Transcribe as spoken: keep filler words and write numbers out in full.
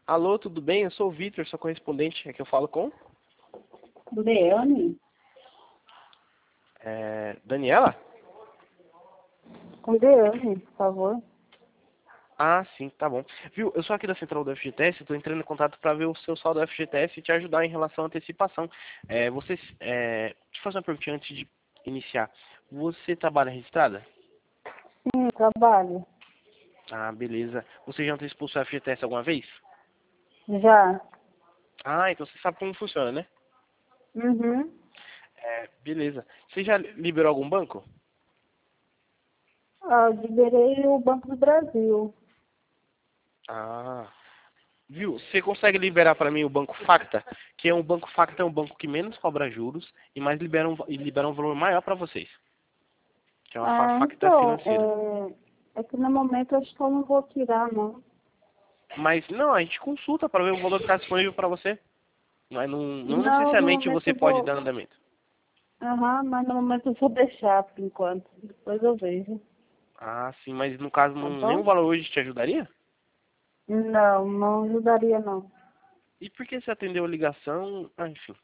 Alô, tudo bem? Eu sou o Vitor, sou correspondente. É que eu falo com? Leane? É, Daniela? Com Leane, por favor. Ah, sim, tá bom. Viu, eu sou aqui da central do F G T S, estou entrando em contato para ver o seu saldo do F G T S e te ajudar em relação à antecipação. É, você, é, deixa eu fazer uma perguntinha antes de iniciar. Você trabalha registrada? Sim, trabalho. Ah, beleza. Você já antecipou o seu F G T S alguma vez? Já. Ah, então você sabe como funciona, né? Uhum. É, beleza. Você já liberou algum banco? Ah, eu liberei o Banco do Brasil. Ah, viu? Você consegue liberar para mim o Banco Facta? Que é um Banco Facta é um banco que menos cobra juros e mais libera um, e libera um valor maior para vocês. Que é uma fa- Ah, Facta então, financeira. é, é que no momento eu acho que eu não vou tirar, não. Mas não, a gente consulta para ver o valor que está disponível para você. Mas não, não Não, no necessariamente momento você eu pode vou... dar andamento. Aham, mas no momento eu vou deixar por enquanto. Depois eu vejo. Ah, sim, mas no caso Tá não, nenhum bom? valor hoje te ajudaria? Não, não ajudaria, não. E por que você atendeu a ligação? Ah, enfim.